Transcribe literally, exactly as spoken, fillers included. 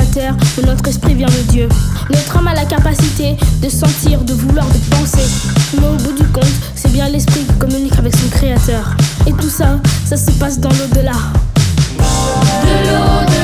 terre où notre esprit vient de Dieu. Notre âme a la capacité de sentir, de vouloir, de penser. Mais au bout du compte, c'est bien l'esprit qui communique avec son créateur. Et tout ça, ça se passe dans l'au-delà. De l'au-delà.